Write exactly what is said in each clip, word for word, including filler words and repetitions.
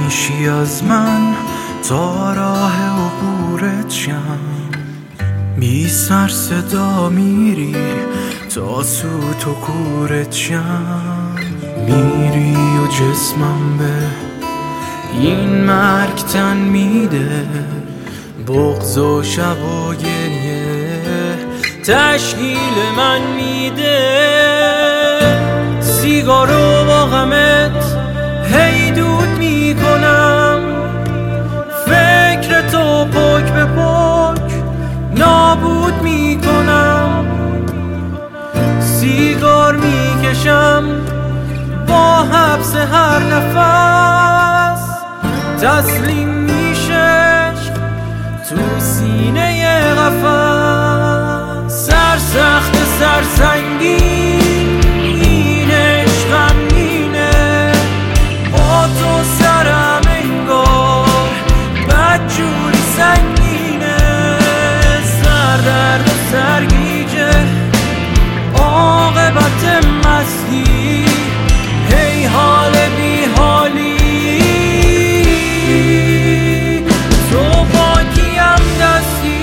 میشی از من تا راه عبورت شم، بی سر صدا میری تا سوت و کورت شم. میری و جسمم به این مرگ تن میده، بغض و شب و گریه تشکیل من میده. سیگارو با غمت هی دود میکنم، فکر تو پک به پک نابود میکنم. سیگار میکشم با حبس هر نفس، تسلیم میشه تو سینه قفس. سرسخت سرسنگین این عشقم مینه، با تو سرم انگار بدجوری سنگینه. سردرد و سرگیجه عاقبت مستی، هی حال بی حالی تو باکیم دستی.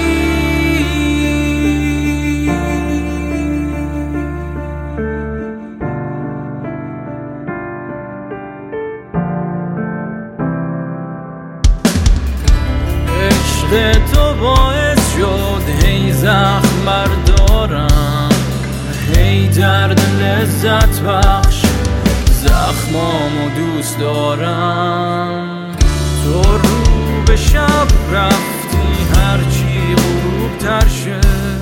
عشق تو باعث شد هی زخم بردارم، هی درد لذت بخش زخمامو دوست دارم. تو رو به شب رفتی هرچی غروب تر شه،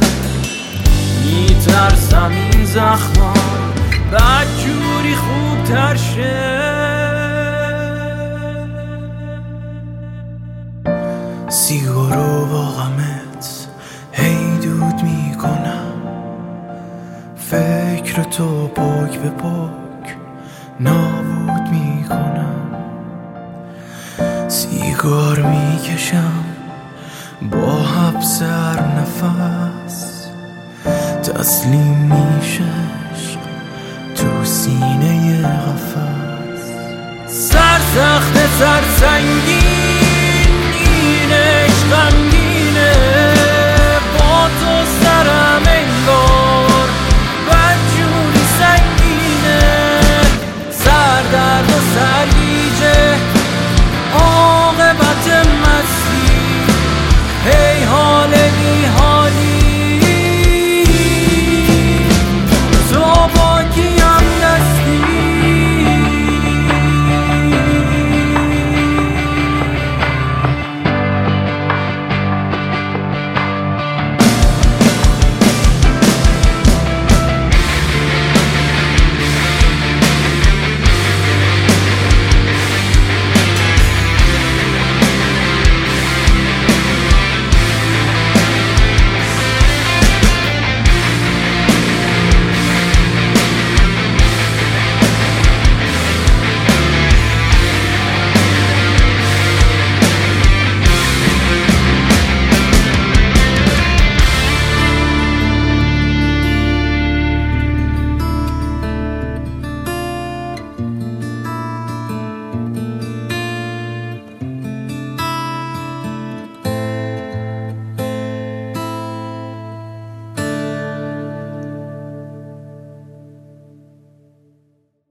میترسم این زخما بدجوری خوب تر شه. سیگارو با غمت هی دود میکنم، فکر تو پاک به پاک نابود میکنم. سیگار میکشم با حبس هر نفس، تسلیم میشه تو سینه قفس. سرسخت سرسنگین